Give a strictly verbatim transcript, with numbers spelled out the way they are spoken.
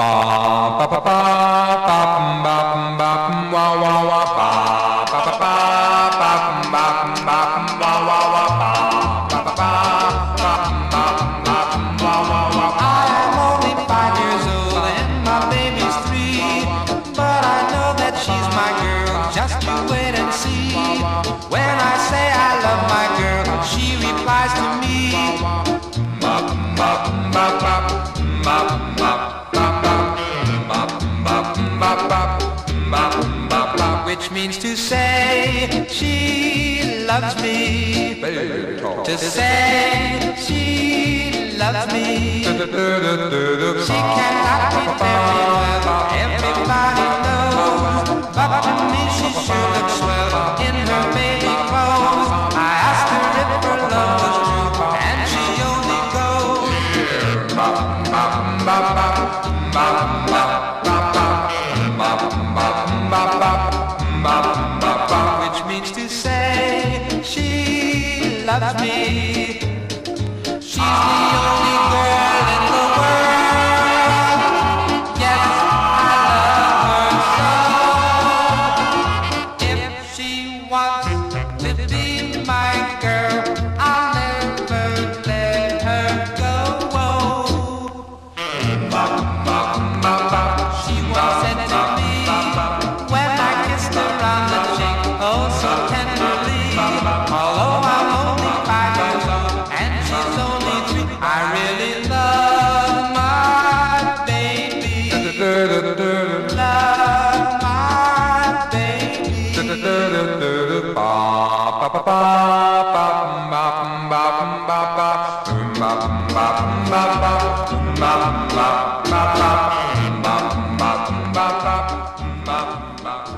ba ba ba ba ba ba wa wa wa ba ba ba ba ba ba ba wa wa wa ba ba ba ba ba ba wa wa wa. I'm only five years old and my baby's three, but I know that she's my girl. Just you wait and see. When I say I love my girl, she replies to me. Ba ba ba ba ba ba. Which means to say she loves me. To say she loves me. She cannot be very well, everybody knows, but to me she sure looks swell in her baby clothes. I asked her if her love was true, and she only goes ba ba ba ba ba ba ba ba ba ba ba, which means to say she loves me. She's the only girl in the world. Yes, I love her so. If she wants to be my girl, I'll never let her go. Ba, ba, ba, ba. She once said to me when I kissed her on the cheek, oh so tenderly, although I'm only five years old and she's only three, I really love my baby. Love my baby. Ba ba ba ba ba ba ba ba ba ba ba ba ba ba ba ba.